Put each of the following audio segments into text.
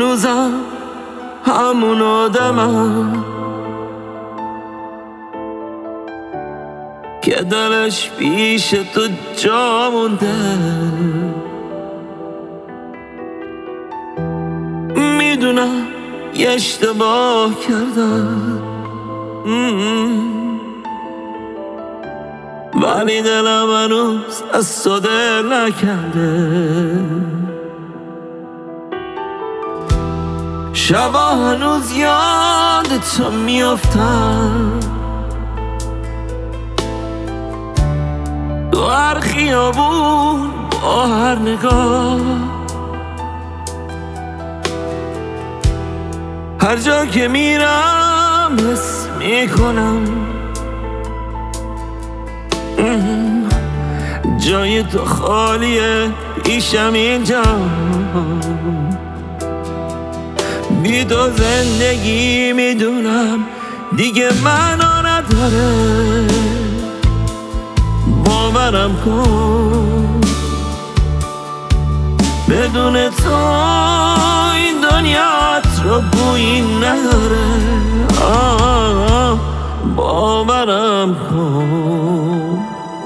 هنوزم همون آدمم که دلش پیش تو جا مونده. میدونم یه اشتباه کردم ولی دلم هنوز از تو دل نکنده. شبا هنوز یاد تو میافتم، تو هر خیابون با هر نگاه، هر جا که میرم حس میکنم جای تو خالیه پیشم اینجا. بی تو زندگی میدونم دیگه معنا نداره. باورم کن بدون تو این دنیا رو بویی نداره. باورم کن.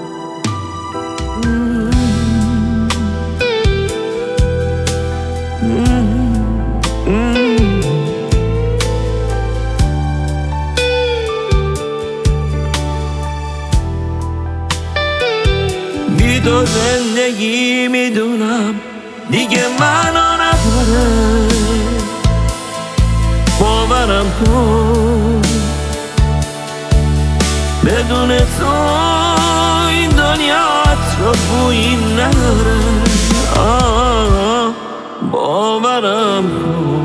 بی تو زندگی میدونم دیگه معنا نداره. باورم کن بدون تو این دنیا رو بویی نداره. باورم کن.